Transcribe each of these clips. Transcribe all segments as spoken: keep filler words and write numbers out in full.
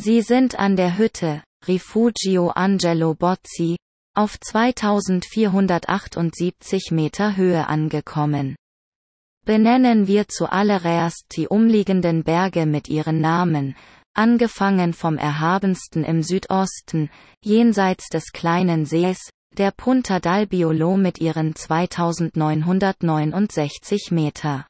Sie sind an der Hütte, Rifugio Angelo Bozzi, auf zweitausendvierhundertachtundsiebzig Meter Höhe angekommen. Benennen wir zuallererst die umliegenden Berge mit ihren Namen, angefangen vom erhabensten im Südosten, jenseits des kleinen Sees, der Punta d'Albiolo mit ihren zweitausendneunhundertneunundsechzig Meter.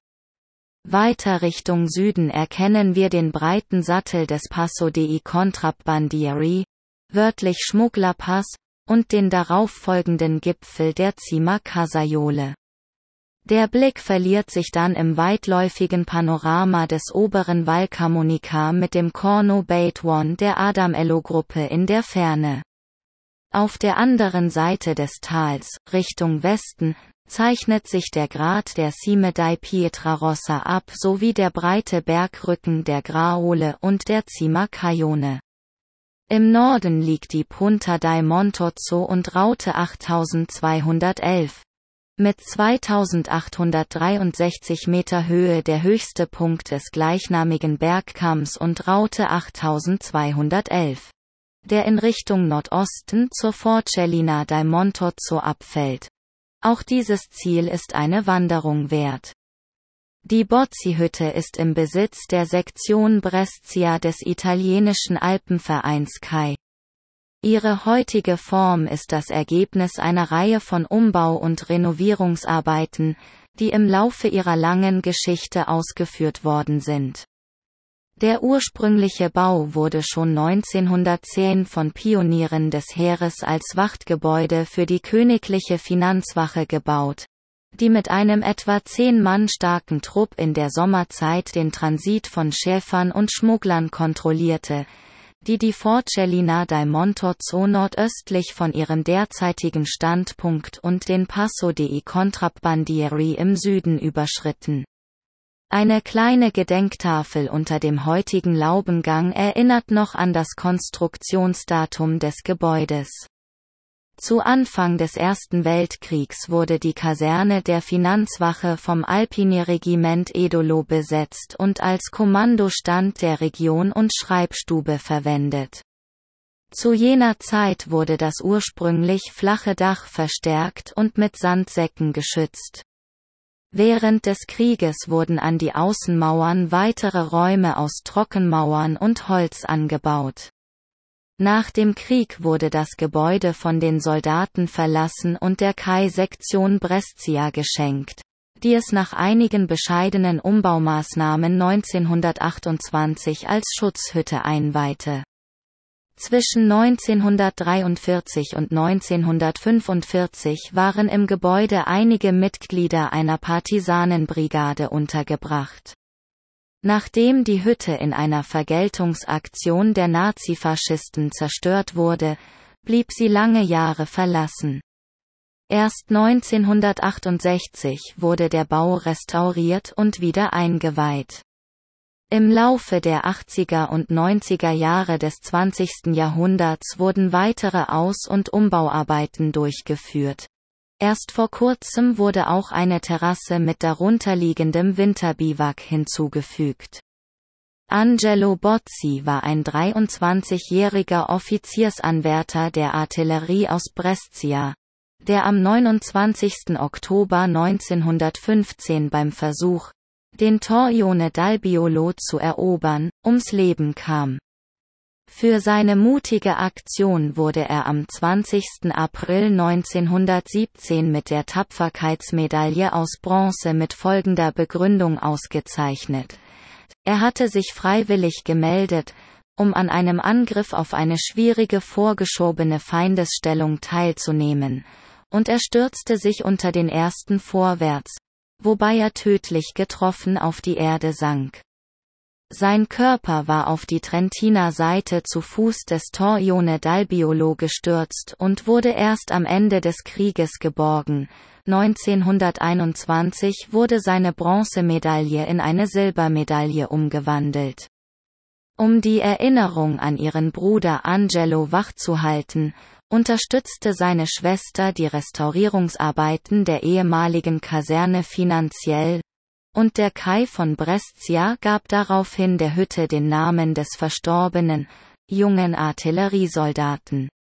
Weiter Richtung Süden erkennen wir den breiten Sattel des Passo dei Contrabbandieri, wörtlich Schmugglerpass, und den darauffolgenden Gipfel der Cima Casaiole. Der Blick verliert sich dann im weitläufigen Panorama des oberen Val Camonica mit dem Corno Beit One der Adamello-Gruppe in der Ferne. Auf der anderen Seite des Tals, Richtung Westen, zeichnet sich der Grat der Cime di Pietrarossa ab sowie der breite Bergrücken der Graole und der Cima Caione. Im Norden liegt die Punta dei Montozzo und Raute achttausendzweihundertelf. Mit zweitausendachthundertdreiundsechzig Meter Höhe der höchste Punkt des gleichnamigen Bergkamms und Raute achttausendzweihundertelf, der in Richtung Nordosten zur Forcellina dei Montozzo abfällt. Auch dieses Ziel ist eine Wanderung wert. Die Bozzi-Hütte ist im Besitz der Sektion Brescia des italienischen Alpenvereins C A I. Ihre heutige Form ist das Ergebnis einer Reihe von Umbau- und Renovierungsarbeiten, die im Laufe ihrer langen Geschichte ausgeführt worden sind. Der ursprüngliche Bau wurde schon neunzehnhundertzehn von Pionieren des Heeres als Wachtgebäude für die königliche Finanzwache gebaut, die mit einem etwa zehn Mann starken Trupp in der Sommerzeit den Transit von Schäfern und Schmugglern kontrollierte, die die Forcellina dei Montozzo nordöstlich von ihrem derzeitigen Standpunkt und den Passo dei Contrabbandieri im Süden überschritten. Eine kleine Gedenktafel unter dem heutigen Laubengang erinnert noch an das Konstruktionsdatum des Gebäudes. Zu Anfang des Ersten Weltkriegs wurde die Kaserne der Finanzwache vom Alpini-Regiment Edolo besetzt und als Kommandostand der Region und Schreibstube verwendet. Zu jener Zeit wurde das ursprünglich flache Dach verstärkt und mit Sandsäcken geschützt. Während des Krieges wurden an die Außenmauern weitere Räume aus Trockenmauern und Holz angebaut. Nach dem Krieg wurde das Gebäude von den Soldaten verlassen und der C A I-Sektion Brescia geschenkt, die es nach einigen bescheidenen Umbaumaßnahmen neunzehnhundertachtundzwanzig als Schutzhütte einweihte. Zwischen neunzehnhundertdreiundvierzig und neunzehnhundertfünfundvierzig waren im Gebäude einige Mitglieder einer Partisanenbrigade untergebracht. Nachdem die Hütte in einer Vergeltungsaktion der Nazifaschisten zerstört wurde, blieb sie lange Jahre verlassen. Erst neunzehnhundertachtundsechzig wurde der Bau restauriert und wieder eingeweiht. Im Laufe der achtziger und neunziger Jahre des zwanzigsten Jahrhunderts wurden weitere Aus- und Umbauarbeiten durchgeführt. Erst vor kurzem wurde auch eine Terrasse mit darunterliegendem Winterbiwak hinzugefügt. Angelo Bozzi war ein dreiundzwanzigjähriger Offiziersanwärter der Artillerie aus Brescia, der am neunundzwanzigsten Oktober neunzehnhundertfünfzehn beim Versuch, den Torrione d'Albiolo zu erobern, ums Leben kam. Für seine mutige Aktion wurde er am zwanzigsten April neunzehnhundertsiebzehn mit der Tapferkeitsmedaille aus Bronze mit folgender Begründung ausgezeichnet: Er hatte sich freiwillig gemeldet, um an einem Angriff auf eine schwierige vorgeschobene Feindesstellung teilzunehmen, und er stürzte sich unter den ersten vorwärts, wobei er tödlich getroffen auf die Erde sank. Sein Körper war auf die Trentiner Seite zu Fuß des Torrione d'Albiolo gestürzt und wurde erst am Ende des Krieges geborgen. neunzehnhunderteinundzwanzig wurde seine Bronzemedaille in eine Silbermedaille umgewandelt. Um die Erinnerung an ihren Bruder Angelo wachzuhalten, unterstützte seine Schwester die Restaurierungsarbeiten der ehemaligen Kaserne finanziell, und der C A I von Brescia gab daraufhin der Hütte den Namen des Verstorbenen, jungen Artilleriesoldaten.